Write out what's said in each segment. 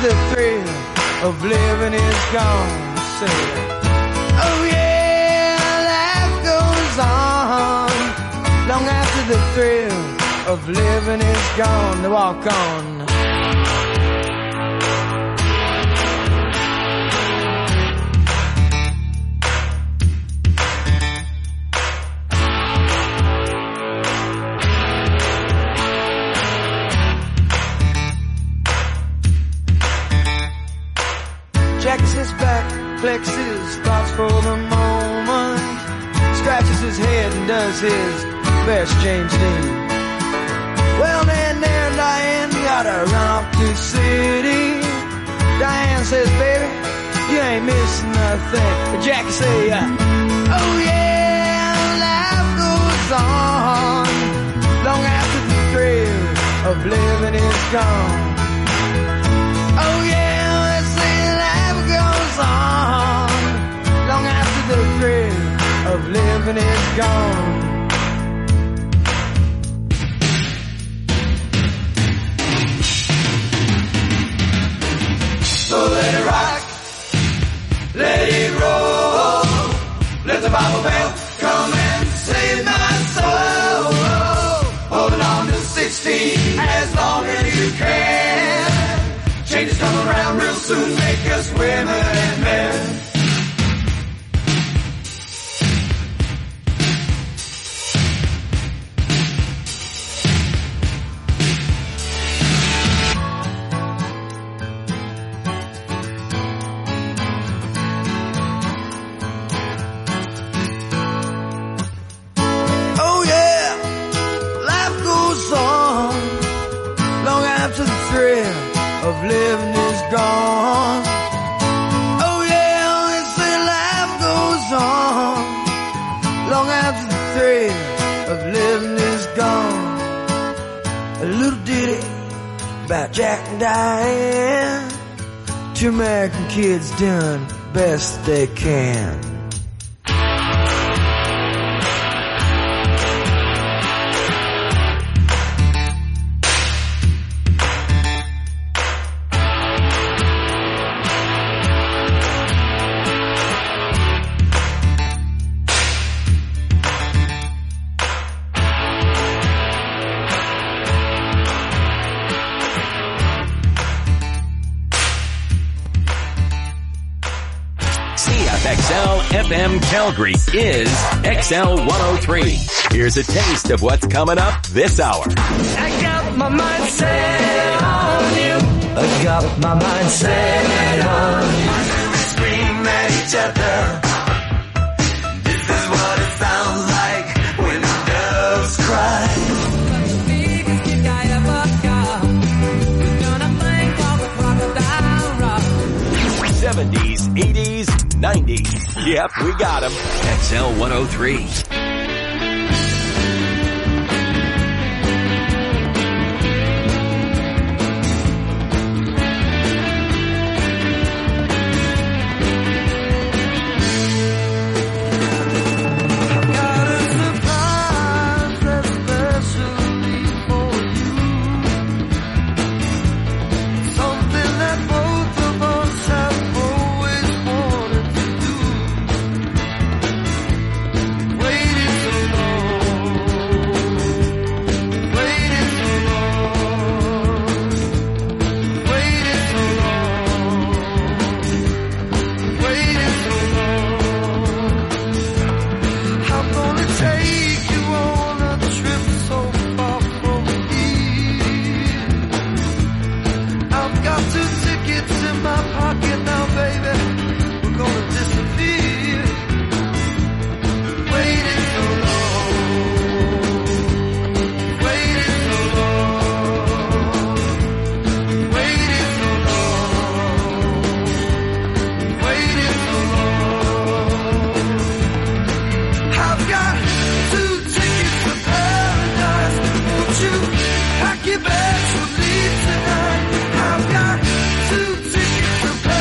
the thrill of living is gone. Say, oh yeah, life goes on long after the thrill of living is gone. To walk on. Jacks his back, flexes, thoughts for the moment, scratches his head and does his best James Dean. Well, then there Diane gotta run off to the city. Diane says, baby, you ain't missing nothing. But Jackie say, oh yeah, life goes on long after the thrill of living is gone. Oh yeah, on long after the thrill of living is gone. So let it rock, let it roll, let the Bible bell come and save my soul. Holding on to 16 as long as you can. Changes come around real soon, make us women and men. Oh yeah, life goes on long after the thrill of living is gone. Oh yeah, they say life goes on long after the thrill of living is gone. A little ditty about Jack and Diane, two American kids doing best they can. FM Calgary is XL 103. Here's a taste of what's coming up this hour. I got my mind set on you. I got my mind set on you. We scream at each other. This is what it sounds like when doves cry. 70s, 80s, 90s. Yep, we got them. XL 103. Pack your bags, we'll leave tonight. I've got 2 tickets to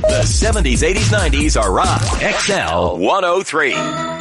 The 70s, 80s, 90s are on XL 103.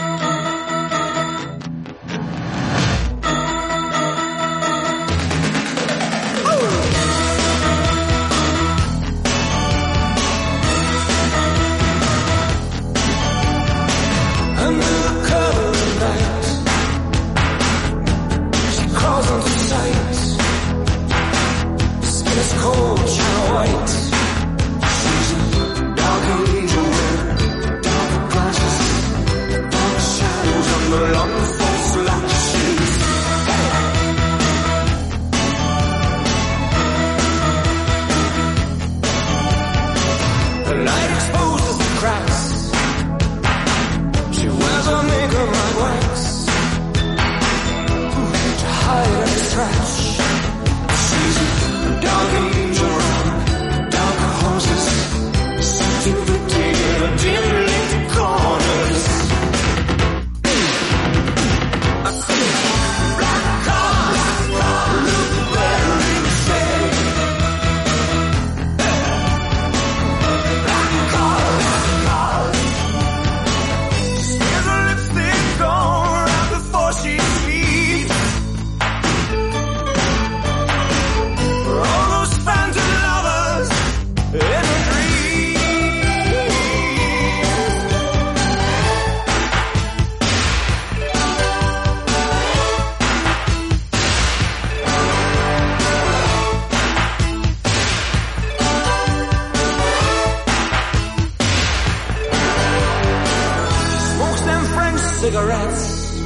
Cigarettes,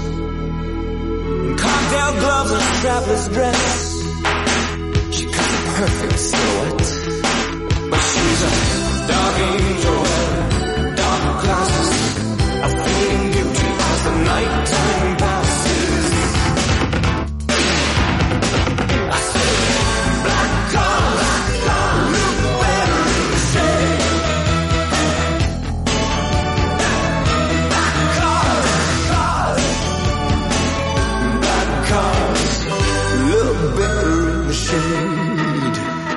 cocktail gloves and strapless dress. She got the perfect silhouette, but she's a dark angel, dark glasses, a fleeting beauty as the nighttime passes. I said, black cars, look better in the shade. Look better in the shade.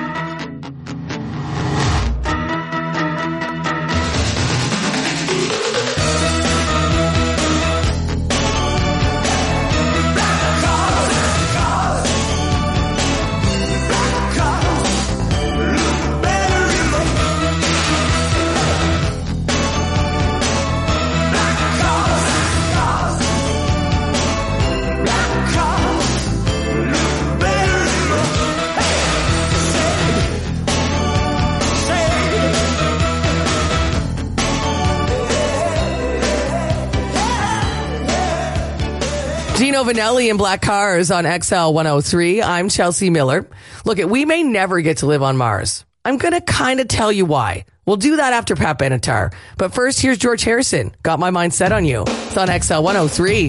Gino Vanelli in Black Cars on XL 103. I'm Chelsea Miller. Look, we may never get to live on Mars. I'm going to kind of tell you why. We'll do that after Pat Benatar. But first, here's George Harrison. Got My Mind Set on You. It's on XL 103.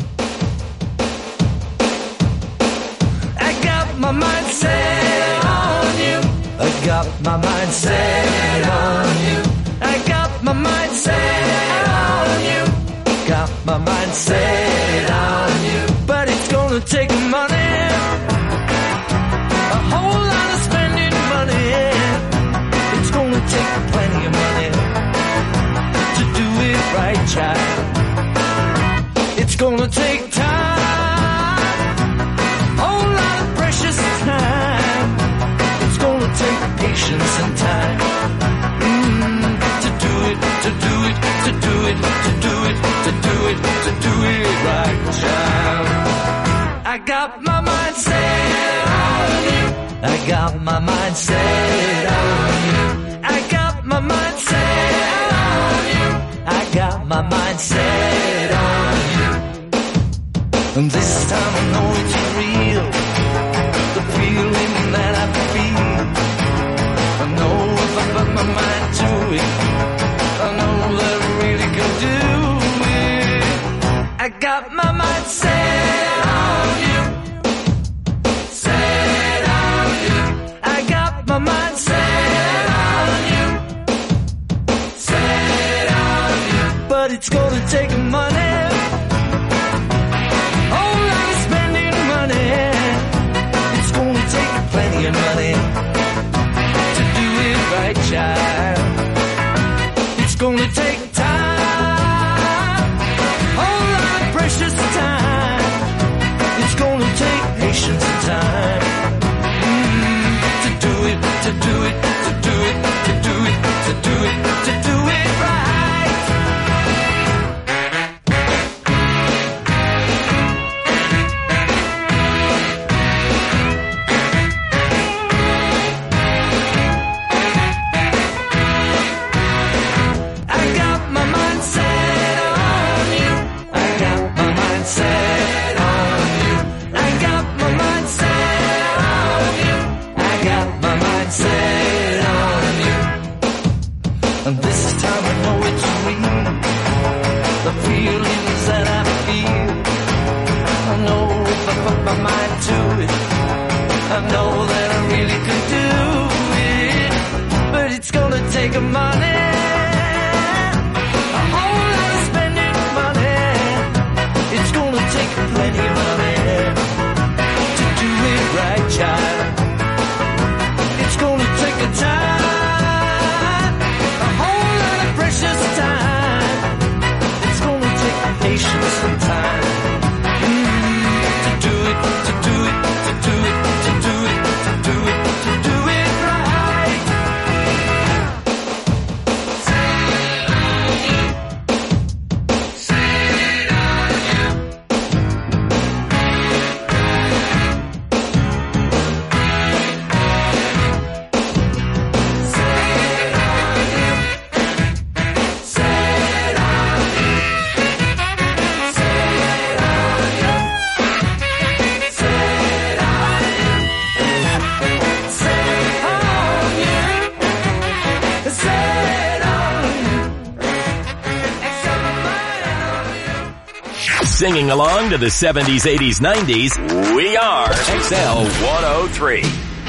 I got my mind set on you. I got my mind set on you. I got my mind set on you. Got my mind set on you. But it's gonna take money, a whole lot of spending money. It's gonna take plenty of money to do it right, child. It's gonna take time, whole lot of precious time. It's gonna take patience and time to do it, to do it, to do it, to do it, to do it, to do it right, child. I got my mind set on you. I got my mind set on you. I got my mind set on you. I got my mind set on you. And this time I know it's real, the feeling that I feel. I know if I put my mind to it, I know that I really can do it. I got my mind set on you. Set on you. I got my mind set on you. Set on you. But it's gonna take money, whole lot of spending money. It's gonna take plenty of money to do it right, child. take money, a whole lot of spending money. It's gonna take plenty of money to do it right, child. It's gonna take a time, a whole lot of precious time. It's gonna take patience and time to do it, to do it, to do it, to do it, to do it, to do it right. Singing along to the 70s, 80s, 90s, we are XL 103.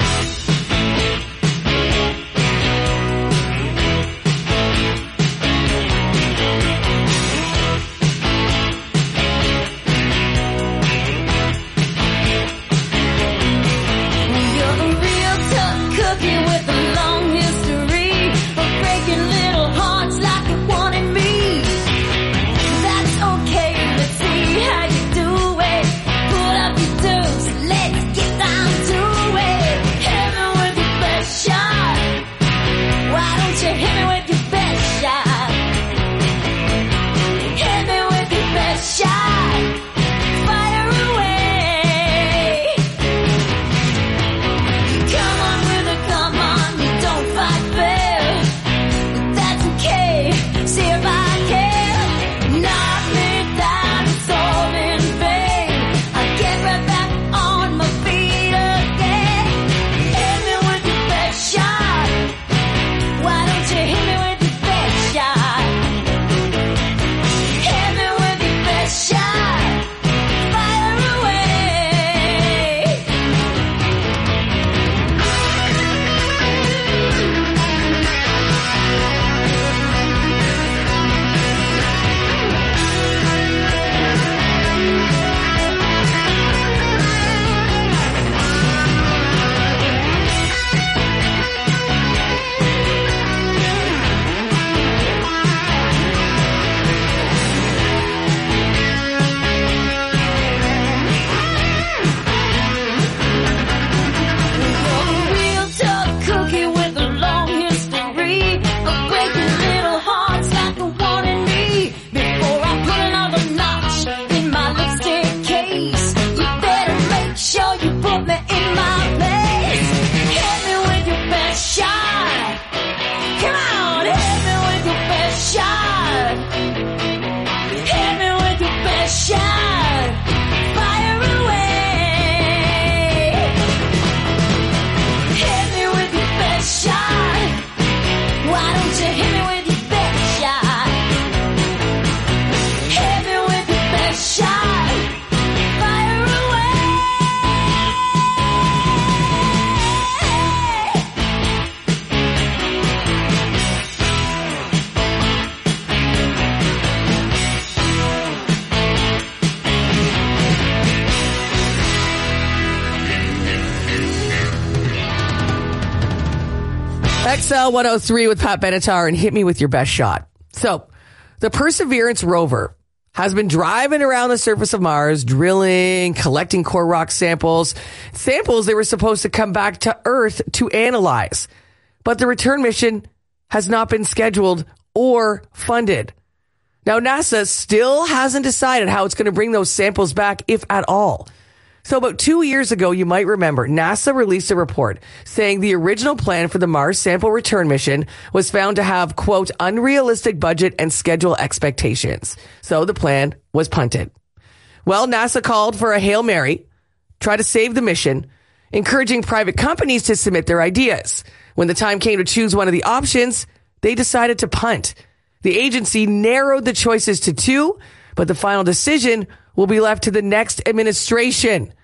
XL 103 with Pat Benatar and Hit Me With Your Best Shot. So, the Perseverance rover has been driving around the surface of Mars, drilling, collecting core rock samples they were supposed to come back to Earth to analyze. But the return mission has not been scheduled or funded. Now, NASA still hasn't decided how it's going to bring those samples back, if at all. So about 2 years ago, you might remember, NASA released a report saying the original plan for the Mars sample return mission was found to have, quote, unrealistic budget and schedule expectations. So the plan was punted. Well, NASA called for a Hail Mary, try to save the mission, encouraging private companies to submit their ideas. When the time came to choose one of the options, they decided to punt. The agency narrowed the choices to two, but the final decision will be left to the next administration.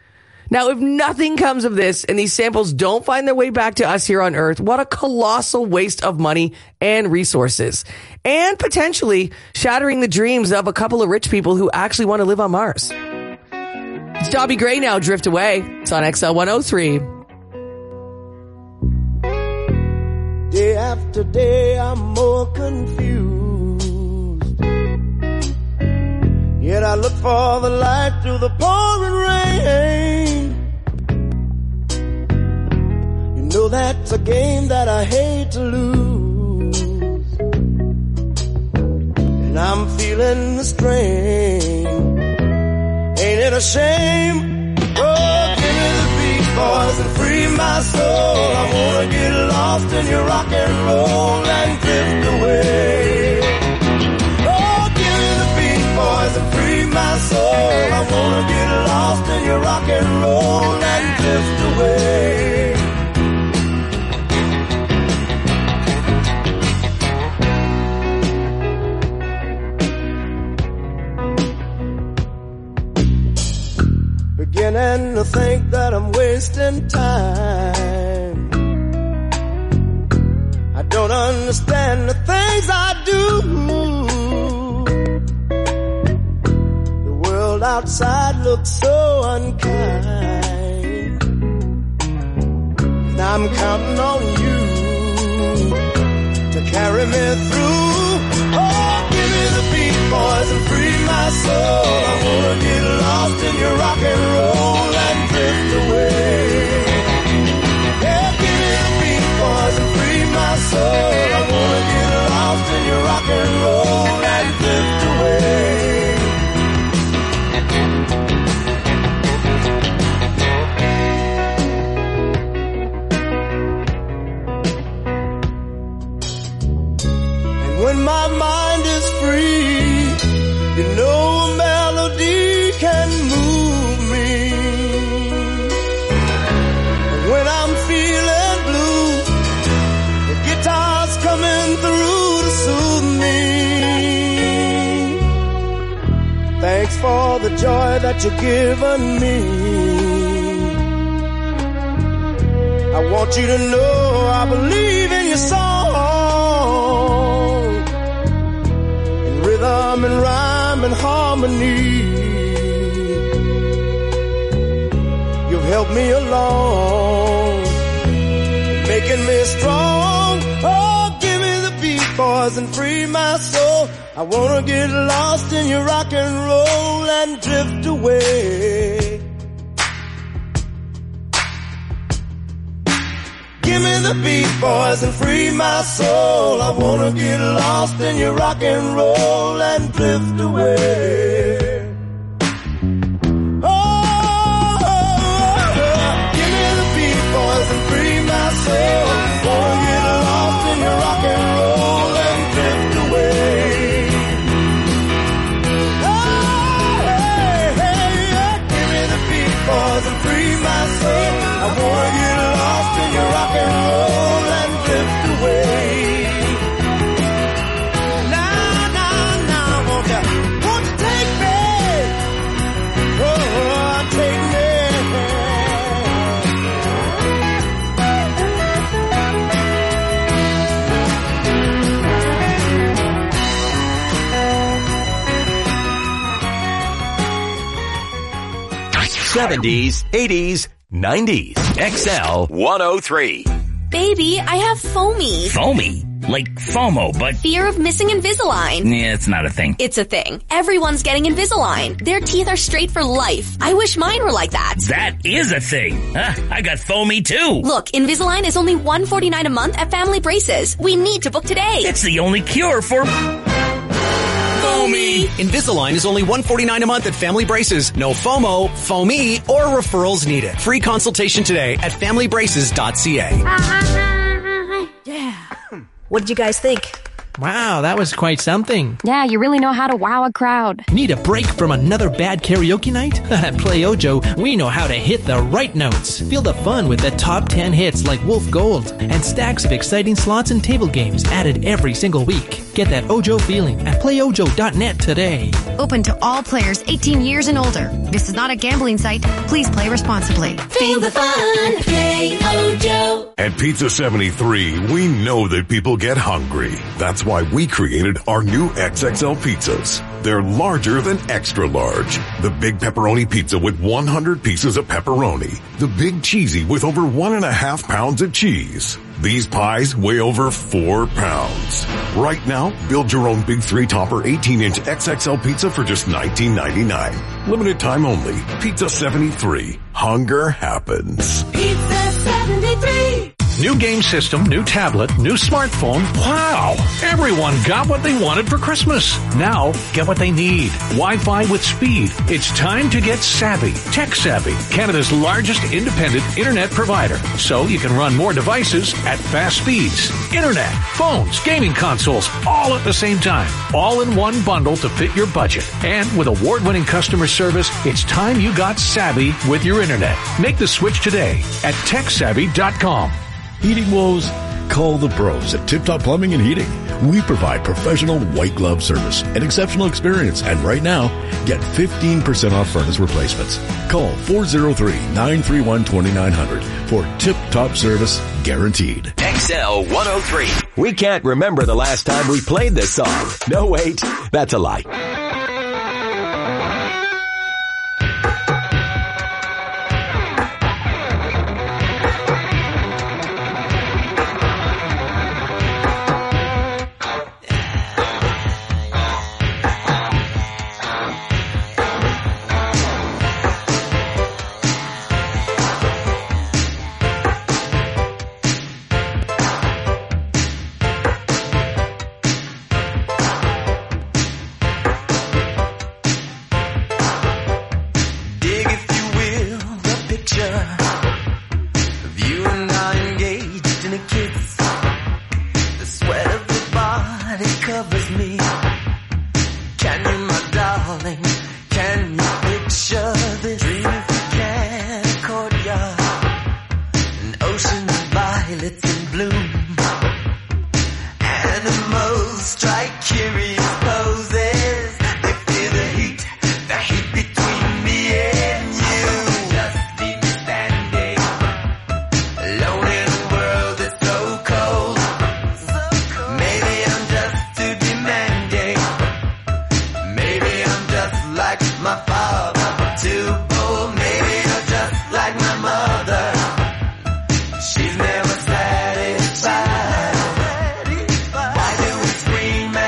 Now, if nothing comes of this and these samples don't find their way back to us here on Earth, what a colossal waste of money and resources. And potentially shattering the dreams of a couple of rich people who actually want to live on Mars. It's Dobby Gray now, Drift Away. It's on XL 103. Day after day, I'm more confused. Yet I look for the light through the pouring rain. You know that's a game that I hate to lose. And I'm feeling the strain. Ain't it a shame? Oh, give me the beat, boys, and free my soul. I wanna get lost in your rock and roll and drift away. Oh, give me the beat, boys, and free my soul. I wanna get lost in your rock and roll and drift away. Beginning to think that I'm wasting time. I don't understand the things I do. The world outside looks so unkind. And I'm counting on you to carry me through. Oh, give me the beat, boys, and free my soul. I wanna get lost in your rock and roll and drift away. Yeah, give me the beat, boys, and free my soul. I wanna get lost in your rock and roll and drift away. And when my mind is free, you know a melody can move me. And when I'm feeling blue, the guitar's coming through to soothe me. Thanks for the joy that you've given me. I want you to know I believe in your song. In rhythm and rhyme and harmony, you've helped me along, making me strong. Oh, give me the beat, boys, and free my soul. I wanna get lost in your rock and roll and drift away. Give me the beat, boys, and free my soul. I wanna get lost in your rock and roll and drift away. Oh, give me the beat, boys, and free my soul. Wanna get lost in your rock and roll and drift away. Oh, hey, hey, give me the beat, boys, and free my soul. I wanna get lost in your rock and roll and drift away. Now, won't you take me? Oh, take me. '70s, '80s, '90s. XL 103. Baby, I have foamy. Foamy? Like FOMO, but... Fear of missing Invisalign. Yeah, it's not a thing. It's a thing. Everyone's getting Invisalign. Their teeth are straight for life. I wish mine were like that. That is a thing. I got foamy too. Look, Invisalign is only $149 a month at Family Braces. We need to book today. It's the only cure for... foamy. Invisalign is only $149 a month at Family Braces. No FOMO, foamy, or referrals needed. Free consultation today at familybraces.ca. Yeah. What did you guys think? Wow, that was quite something. Yeah, you really know how to wow a crowd. Need a break from another bad karaoke night? At Play Ojo, we know how to hit the right notes. Feel the fun with the top 10 hits like Wolf Gold and stacks of exciting slots and table games added every single week. Get that Ojo feeling at playojo.net today. Open to all players 18 years and older. This is not a gambling site. Please play responsibly. Feel the fun. Play Ojo. At Pizza 73, we know that people get hungry. That's why we created our new XXL pizzas. They're larger than extra large. The big pepperoni pizza with 100 pieces of pepperoni. The big cheesy with over 1.5 pounds of cheese. These pies weigh over 4 pounds. Right now, build your own big 3-topper 18-inch XXL pizza for just $19.99. Limited time only. Pizza 73. Hunger happens. Pizza 73. New game system, new tablet, new smartphone. Wow! Everyone got what they wanted for Christmas. Now, get what they need. Wi-Fi with speed. It's time to get savvy. Tech Savvy, Canada's largest independent internet provider. So you can run more devices at fast speeds. Internet, phones, gaming consoles, all at the same time. All in one bundle to fit your budget. And with award-winning customer service, it's time you got savvy with your internet. Make the switch today at TechSavvy.com. Heating woes? Call the pros at Tip Top Plumbing and Heating. We provide professional white glove service and exceptional experience. And right now, get 15% off furnace replacements. Call 403-931-2900 for Tip Top service guaranteed. XL 103. We can't remember the last time we played this song. No, wait, that's a lie. She's never satisfied. Why do we scream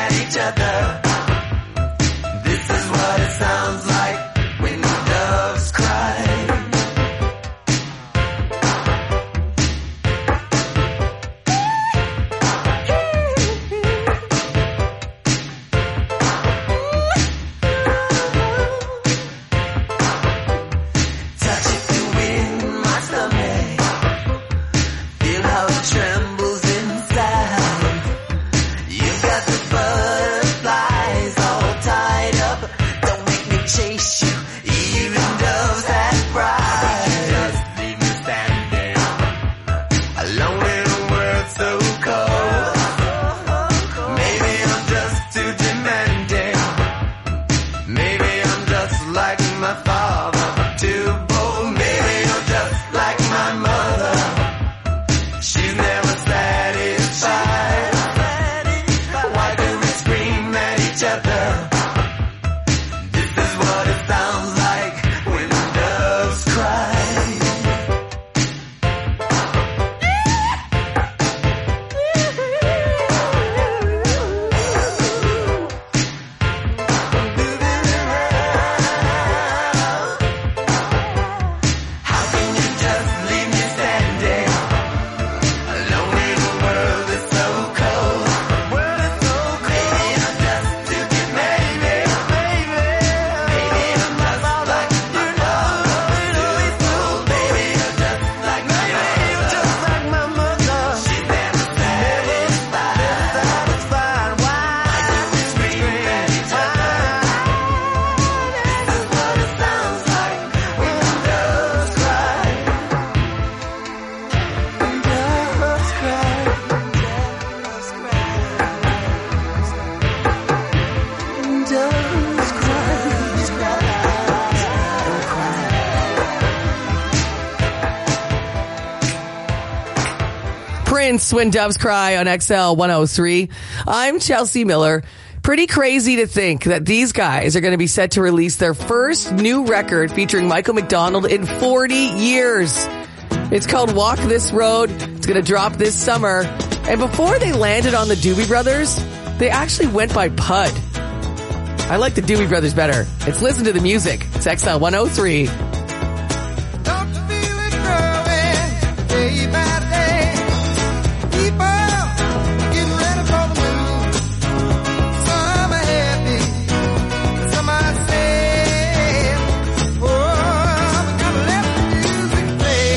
Prince, When Doves Cry on XL 103. I'm Chelsea Miller. Pretty crazy to think that these guys are going to be set to release their first new record featuring Michael McDonald in 40 years. It's called Walk This Road. It's going to drop this summer. And before they landed on the Doobie Brothers, they actually went by Pud. I like the Doobie Brothers better. Let's listen to the music. It's XL 103. Don't you feel it growing day by day? People getting ready for the move. Some are happy, some are sad. Oh, we gotta let the music play.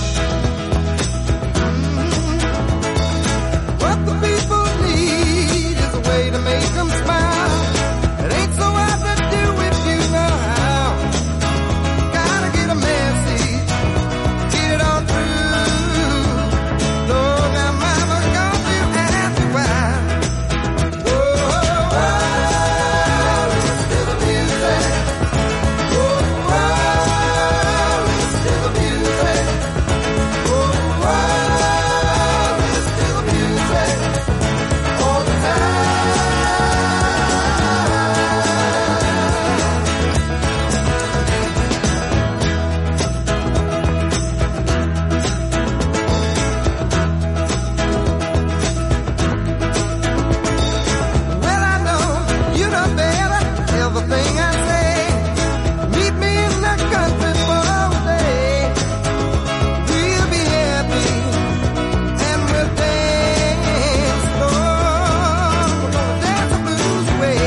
What the people need is a way to make them smile. It ain't so hard to do if you know how. Gotta get a message, get it on through. Lord, now mama's gonna feel happy while. Whoa, listen to the music. Whoa, listen to the music. Whoa, listen to the music all the time. Well, I know you know better everything I say. Meet me in the country for a day. We'll be happy and we'll dance. Oh, we're gonna dance the blues away.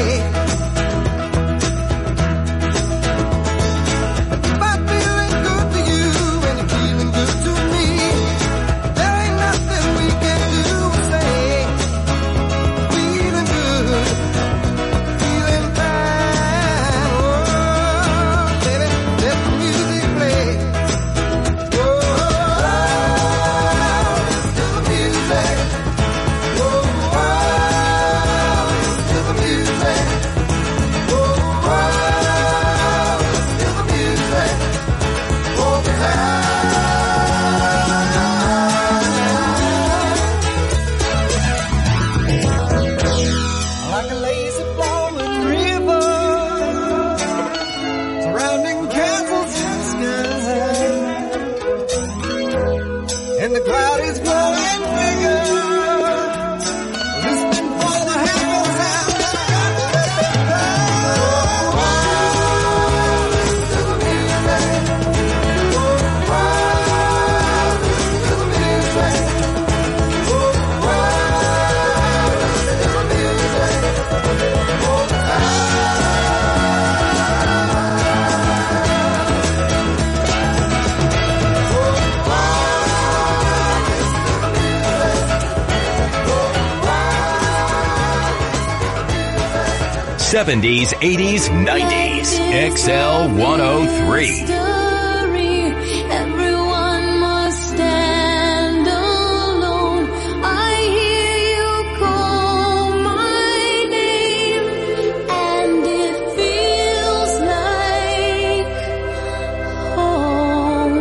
If I'm feeling good to you and you're feeling good to me, there ain't nothing we can do or say. Feeling good, feeling fine. Oh, baby, let the music play. Oh, listen to the music. Oh, listen to the music. Oh, listen to the music all the time. Like a lazy flowing river, surrounding castles in the sky, and the cloud is growing bigger, listening for the happy sound. Listen to the music. Oh, listen to the music. Oh, listen to the music all the time. 70s, 80s, 90s. XL 103. Everyone must stand alone. I hear you call my name, and it feels like home.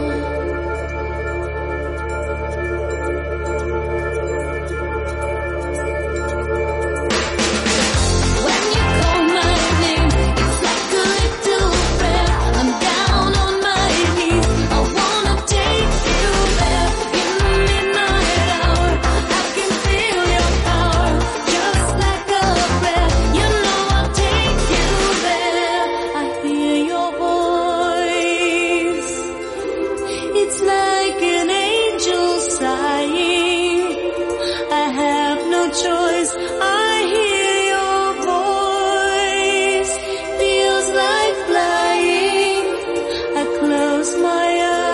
When you call my name, it's like a little prayer. I'm down on my knees. I wanna take you there in the midnight hour. I can feel your power, just like a prayer. You know I'll take you there. I hear your voice. It's like an angel sighing. I have no choice. I hear your voice. Feels like flying. I close my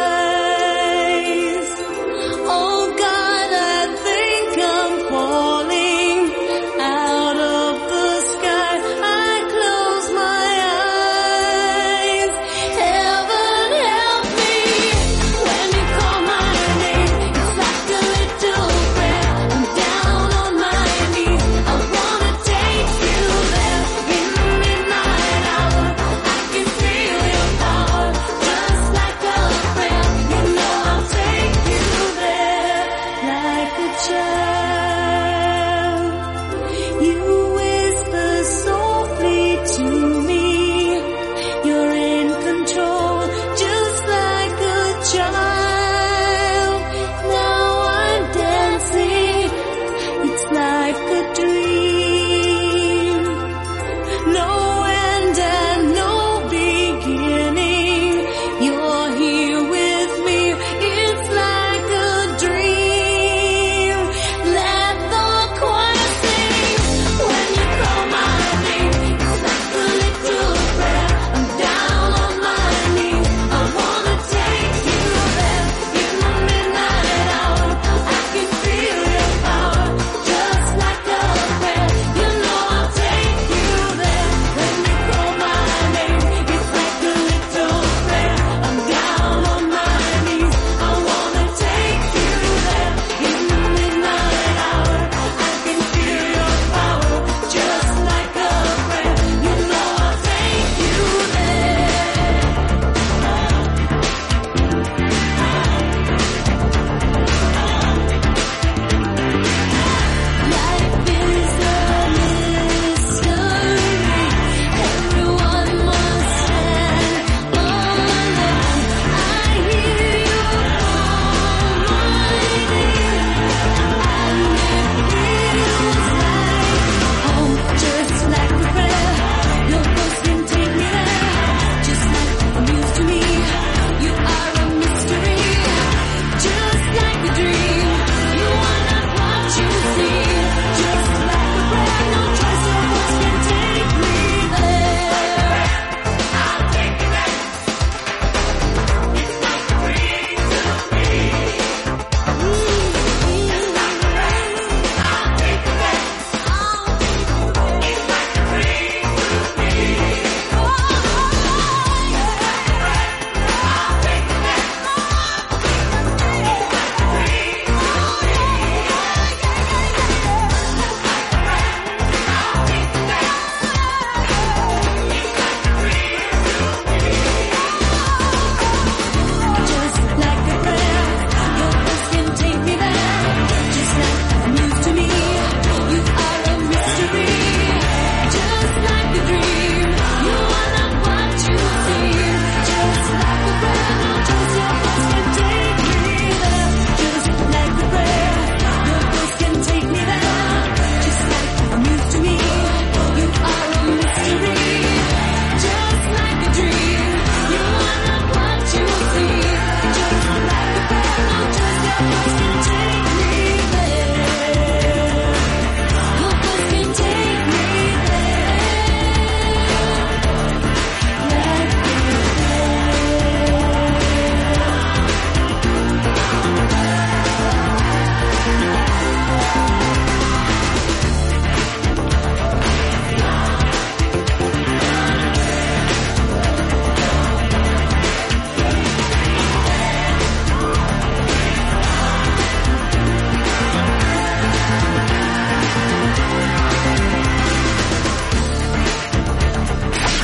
eyes. Oh God, I think I'm falling out of the sky. I close my eyes. Heaven help me when you call my name. It's like a little prayer. I'm down on my knees. I wanna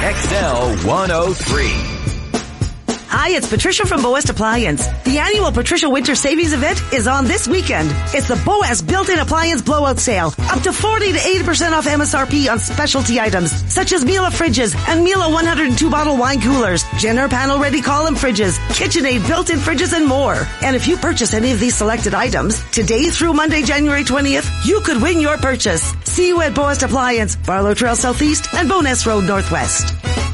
XL 103. Hi, it's Patricia from Boas Appliance. The annual Patricia Winter Savings Event is on this weekend. It's the Boas Built-In Appliance Blowout Sale. Up to 40 to 80% off MSRP on specialty items, such as Miele fridges and Miele 102-bottle wine coolers, Jenner panel-ready column fridges, KitchenAid built-in fridges, and more. And if you purchase any of these selected items, today through Monday, January 20th, you could win your purchase. See you at Boas Appliance, Barlow Trail Southeast, and Bowness Road Northwest.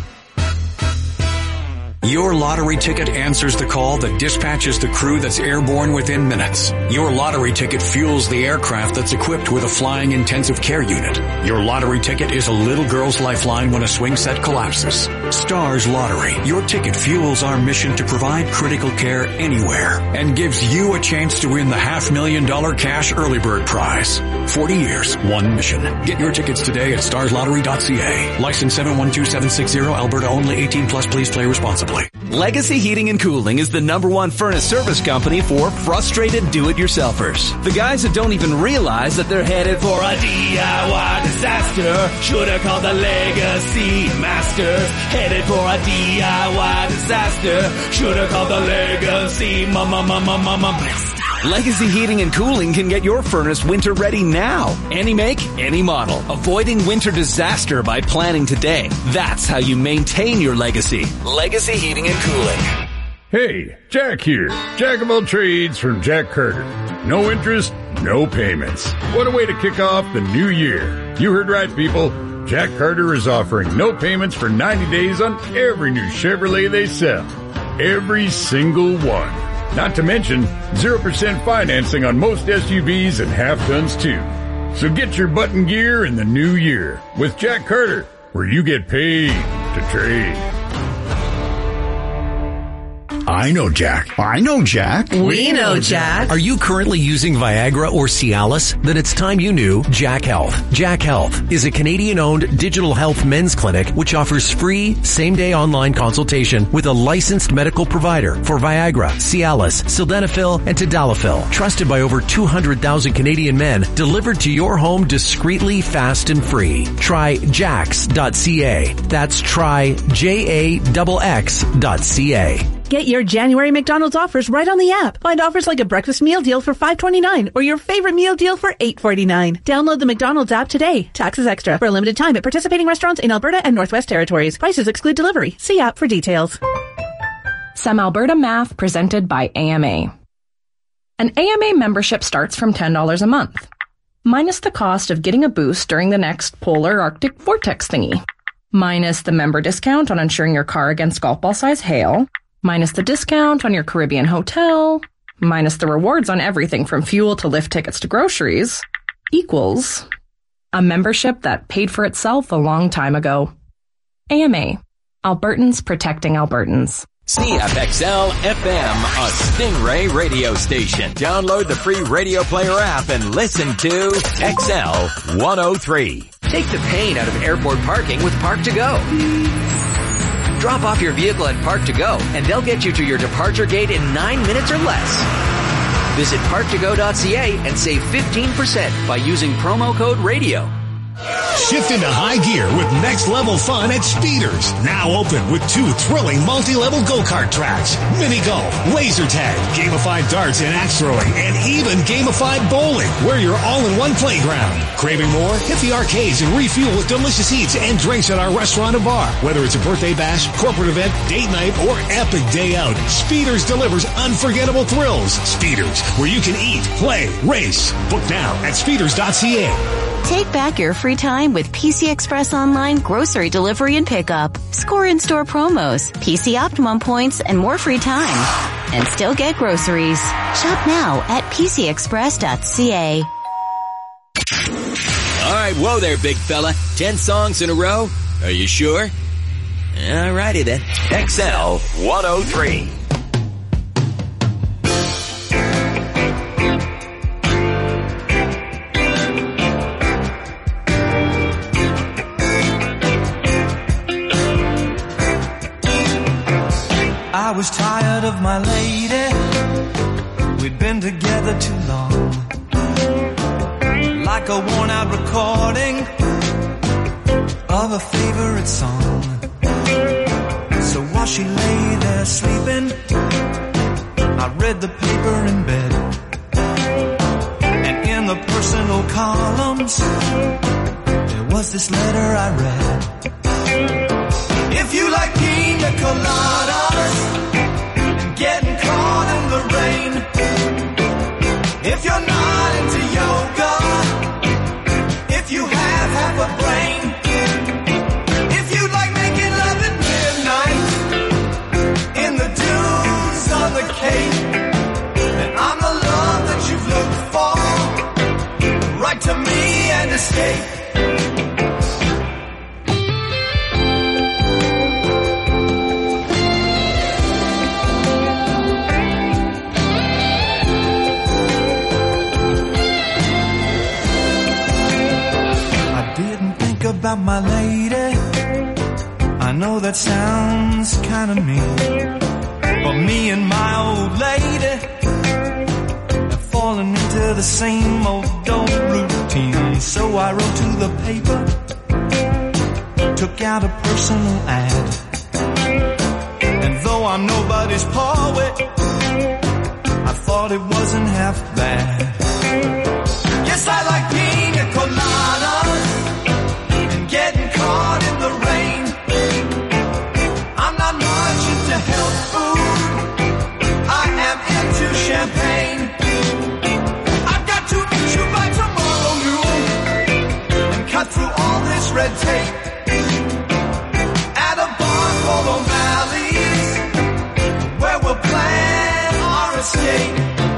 Your lottery ticket answers the call that dispatches the crew that's airborne within minutes. Your lottery ticket fuels the aircraft that's equipped with a flying intensive care unit. Your lottery ticket is a little girl's lifeline when a swing set collapses. Stars Lottery. Your ticket fuels our mission to provide critical care anywhere and gives you a chance to win the $500,000 cash early bird prize. 40 years, one mission. Get your tickets today at starslottery.ca. License 712760, Alberta only, 18 plus. Please play responsibly. Legacy Heating and Cooling is the #1 furnace service company for frustrated do-it-yourselfers. The guys that don't even realize that they're headed for a DIY disaster. Should've called the Legacy Masters. Headed for a DIY disaster. Should've called the Legacy Legacy Heating and Cooling can get your furnace winter ready now. Any make, any model. Avoiding winter disaster by planning today. That's how you maintain your legacy. Legacy Heating and Cooling. Hey, Jack here. Jack of all trades from Jack Carter. No interest, no payments. What a way to kick off the new year. You heard right, people. Jack Carter is offering no payments for 90 days on every new Chevrolet they sell. Every single one. Not to mention 0% financing on most SUVs and half-tons too. So get your button gear in the new year with Jack Carter, where you get paid to trade. I know Jack. I know Jack. We know Jack. Are you currently using Viagra or Cialis? Then it's time you knew Jack Health. Jack Health is a Canadian-owned digital health men's clinic which offers free same-day online consultation with a licensed medical provider for Viagra, Cialis, Sildenafil, and Tadalafil. Trusted by over 200,000 Canadian men, delivered to your home discreetly, fast, and free. Try jax.ca. That's tryjaxx.ca. Get your January McDonald's offers right on the app. Find offers like a breakfast meal deal for $5.29 or your favorite meal deal for $8.49. Download the McDonald's app today. Taxes extra. For a limited time at participating restaurants in Alberta and Northwest Territories. Prices exclude delivery. See app for details. Some Alberta math presented by AMA. An AMA membership starts from $10 a month, minus the cost of getting a boost during the next polar Arctic vortex thingy, minus the member discount on insuring your car against golf ball size hail, minus the discount on your Caribbean hotel, minus the rewards on everything from fuel to lift tickets to groceries, equals a membership that paid for itself a long time ago. AMA. Albertans protecting Albertans. CFXL FM, a Stingray radio station. Download the free Radio Player app and listen to XL 103. Take the pain out of airport parking with Park to Go. Drop off your vehicle at Park to Go, and they'll get you to your departure gate in 9 minutes or less. Visit parktogo.ca and save 15% by using promo code RADIO. Shift into high gear with next level fun at Speeders. Now open with 2 thrilling multi-level go-kart tracks, mini golf, laser tag, gamified darts and axe throwing, and even gamified bowling, where you're all in one playground. Craving more? Hit the arcades and refuel with delicious eats and drinks at our restaurant and bar. Whether it's a birthday bash, corporate event, date night, or epic day out, Speeders delivers unforgettable thrills. Speeders, where you can eat, play, race. Book now at speeders.ca. Take back your free time with PC Express Online grocery delivery and pickup. Score in-store promos, PC Optimum points, and more free time. And still get groceries. Shop now at pcexpress.ca. All right, whoa there, big fella. 10 songs in a row? Are you sure? All righty then. XL 103. I was tired of my lady. We'd been together too long. Like a worn out recording of a favorite song. while she lay there sleeping, I read the paper in bed. And in the personal columns, there was this letter I read. If you like pina coladas and getting caught in the rain, if you're not into yoga, if you have half a brain, if you like making love at midnight in the dunes on the Cape, then I'm the love that you've looked for. Write to me and escape. About my lady, I know that sounds kind of mean, but me and my old lady have fallen into the same old routine. So I wrote to the paper, took out a personal ad, and though I'm nobody's poet, I thought it wasn't half bad. Yes, I like pina coladas, getting caught in the rain. I'm not much into health food, I am into champagne. I've got to meet you by tomorrow noon and cut through all this red tape at a bar called O'Malley's, where we'll plan our escape.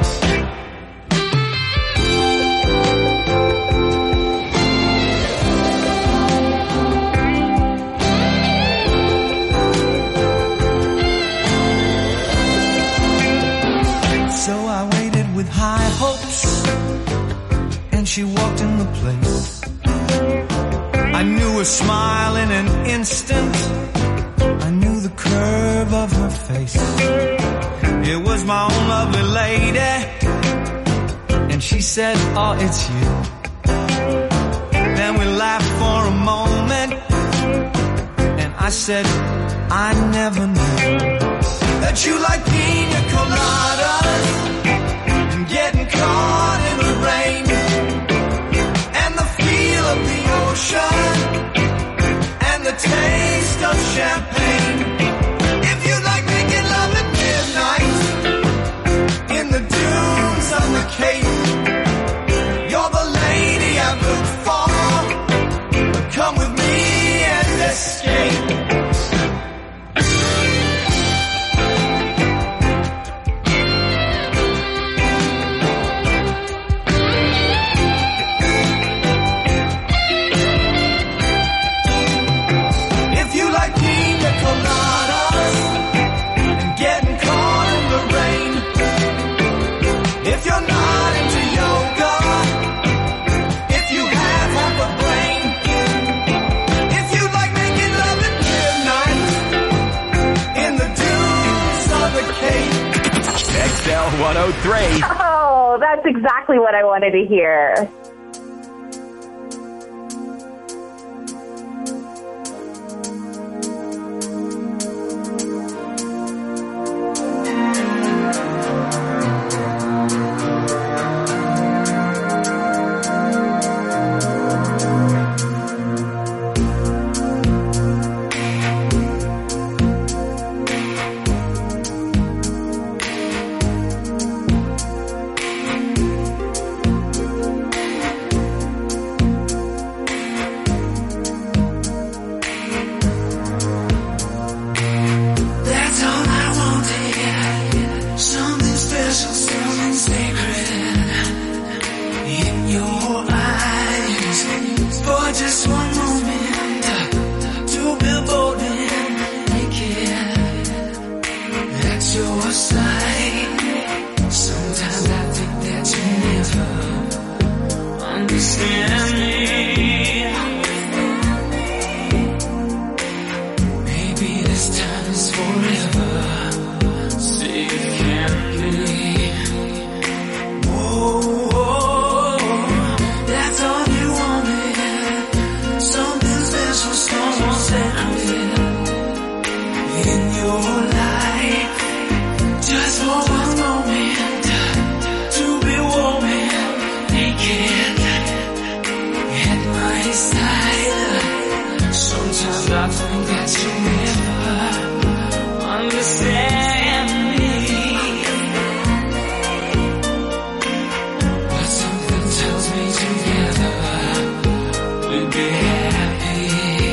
High hopes, and she walked in the place. I knew her smile in an instant, I knew the curve of her face. It was my own lovely lady, and she said, oh, it's you. Then we laughed for a moment, and I said, I never knew that you like pina coladas, getting caught in the rain, and the feel of the ocean, and the taste of champagne. If you like making love at midnight in the dunes on the Cape, you're the lady I've looked for. Come with me and escape. XL 103. Oh, that's exactly what I wanted to hear. side. Sometimes I think that you never understand me. But something tells me together we'd be happy.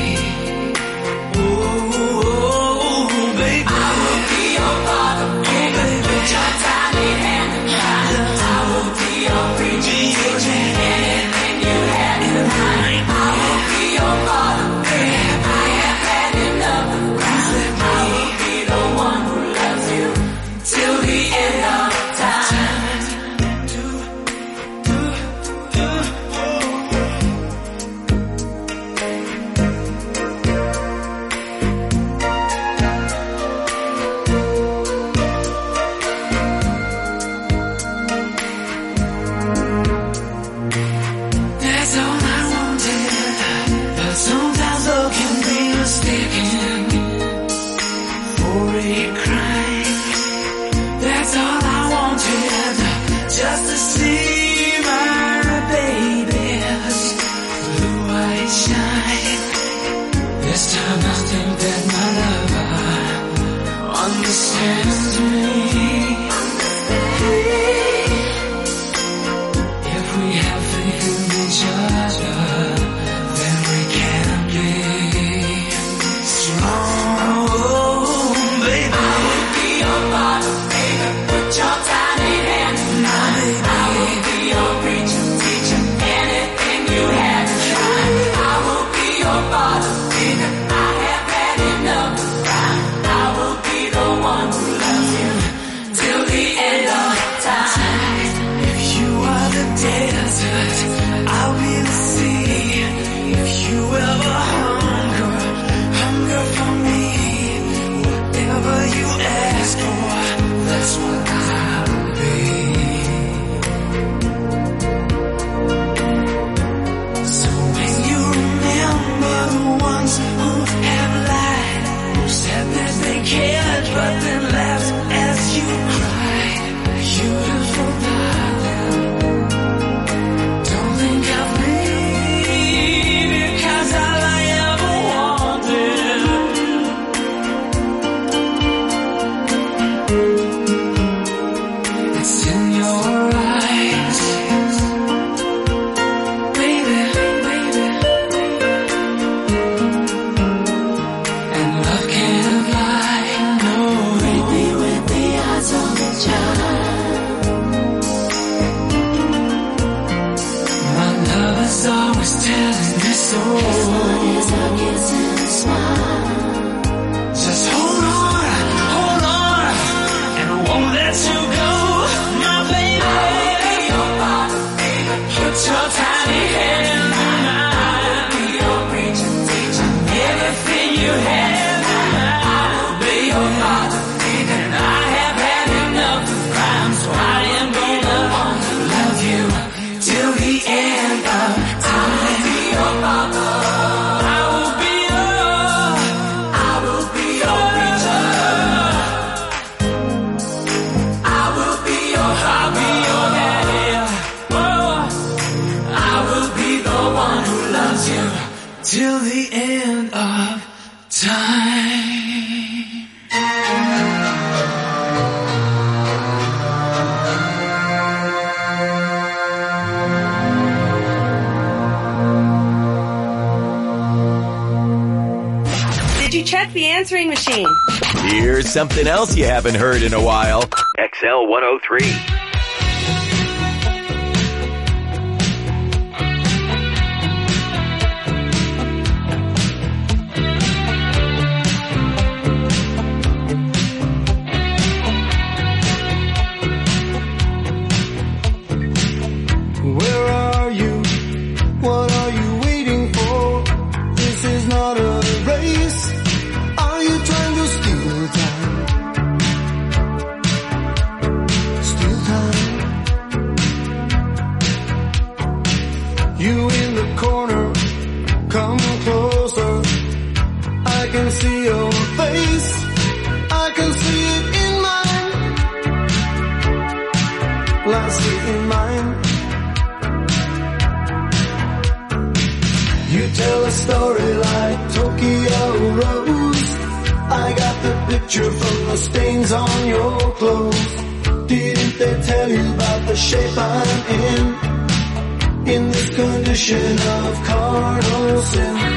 Oh, baby, I will be your father, baby. Put your tiny hand in mine. I will be your preacher, anything you had in mind. I will be your father, baby. I have had enough of ground. I will be the one who loves you till the end of time. That's all I wanted, but sometimes love can be mistaken for a crime. That's all I wanted, just to see my baby's blue eyes shine. This time I think that my lover understands me. If we have faith in each other, then we can be strong, baby. I will be your father, baby. Put your tiny hand in mine. I will be your preacher, teacher, anything you had to try. I will be your father, baby. I have had enough of crime. I will be the one who loves you till the end of time. If you are the desert, I'll be the sea. If you ever hunger for me, whatever you ask for, that's what I'll be. So when you remember the ones who have lied, who said that they cared but then laughed as you cried, beautiful darling, don't think of me, because all I ever wanted it's in your eyes, baby, and love can't lie, no. Baby, with the eyes on the child, my love is always telling me so. This one is a kiss and a smile. Just hold on, and I won't let you go, my baby. I will be your father, baby. Put your tiny hand in mine. I will be your preacher, teacher, everything you have in mind. I will be your father, baby. And I have had enough of crime, so I am gonna love you till the end of time. I will be your father. I will be your preacher. I will be your daddy. Oh, I will be the one who loves you till the end of time. Did you check the answering machine? Here's something else you haven't heard in a while. XL 103. Where are you? What are you waiting for? This is not a race. Are you trying to steal time? Steal time. You tell a story like Tokyo Rose. I got the picture from the stains on your clothes. Didn't they tell you about the shape I'm in this condition of carnal sin?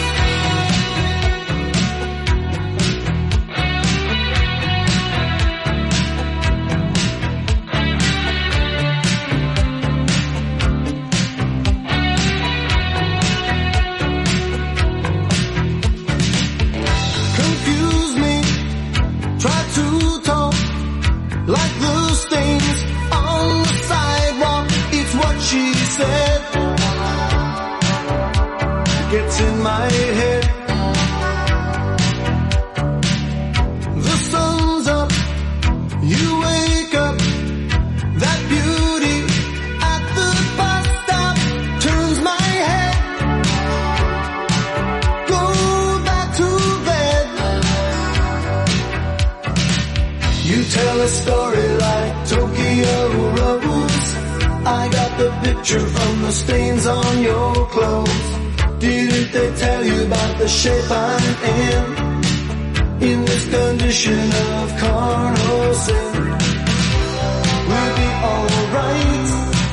Like the stains on the sidewalk, it's what she said. Gets in my head. The sun's up, you wake up. That beauty at the bus stop turns my head. Go back to bed. You tell a story like Tokyo Rose. I got the picture from the stains on your clothes. Didn't they tell you about the shape I'm in this condition of carnal sin? We'll be alright.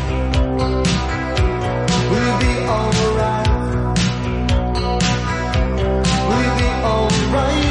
We'll be alright. We'll be alright.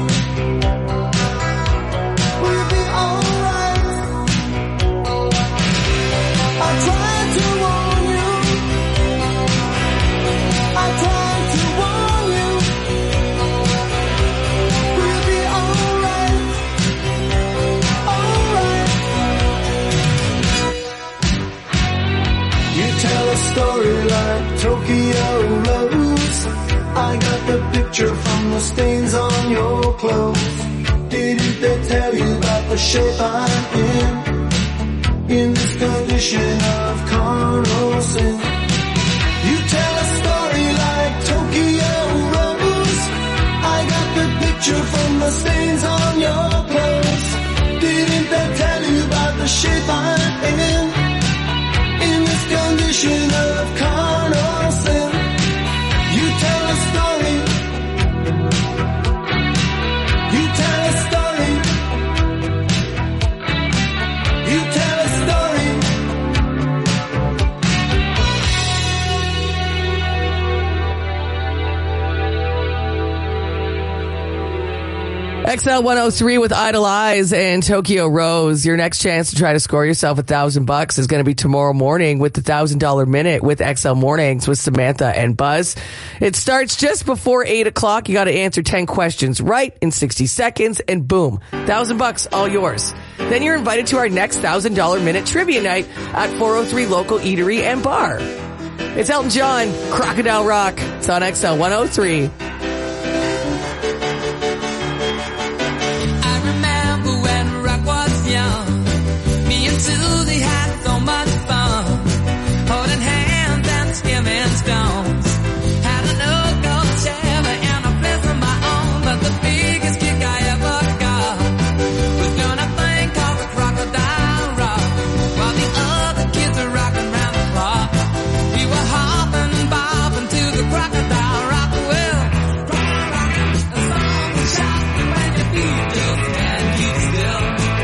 Story like Tokyo Rose. I got the picture from the stains on your clothes. Didn't they tell you about the shape I'm in this condition of carnal sin? You tell a story like Tokyo Rose. I got the picture from the stains on your clothes. Didn't they tell you about the shape I'm in this condition of carnal sin? You tell a story. You tell a story. You tell a story. XL 103 with Idle Eyes and Tokyo Rose. Your next chance to try to score yourself $1,000 is going to be tomorrow morning with the $1,000 Minute with XL Mornings with Samantha and Buzz. It starts just before 8 o'clock. You got to answer 10 questions right in 60 seconds and boom, $1,000 all yours. Then you're invited to our next $1,000 Minute Trivia Night at 403 Local Eatery and Bar. It's Elton John, Crocodile Rock. It's on XL 103. Susie had so much fun, holding hands and skimming stones. Had an old gold Chevy and a place of my own, but the biggest kick I ever got was doing a thing called the Crocodile Rock, while the other kids were rocking round the park. We were hopping, bobbing to the Crocodile Rock. Well, a song will shock you when your feet just can't keep still.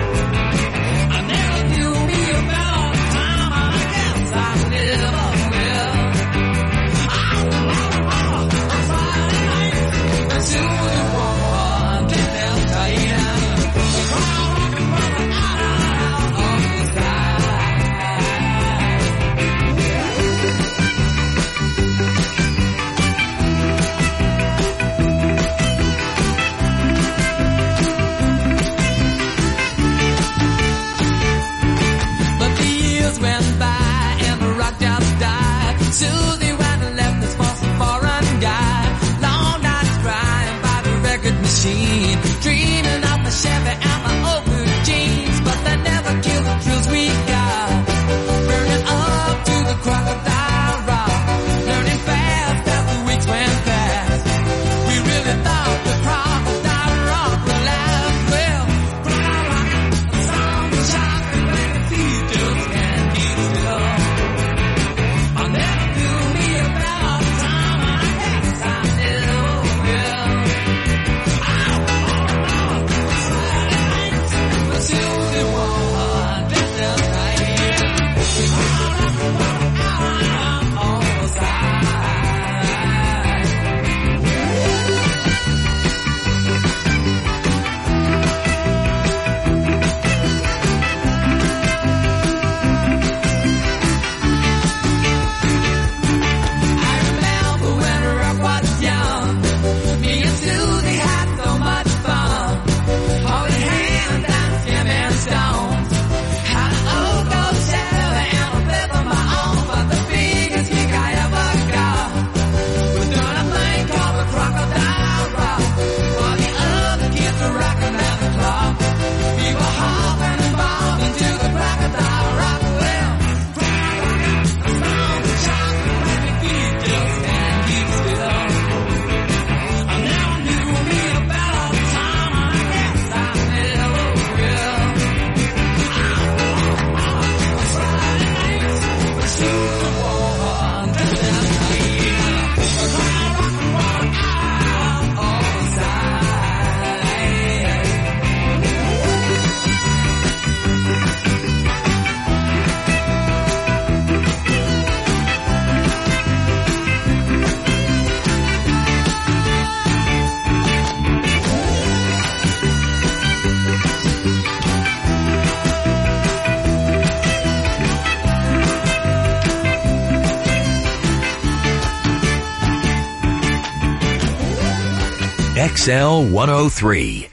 Susie went and left this for some foreign guy. Long nights crying by the record machine, dreaming of my Chevy and my old blue jeans. But they never killed the thrills we got, burning up to the Crocodile Rock, learning fast as the weeks went past. We really thought the Crocodile Rock would last. Well, a song will shock you when your feet just can't keep still. I'll never do me about time I XL 103.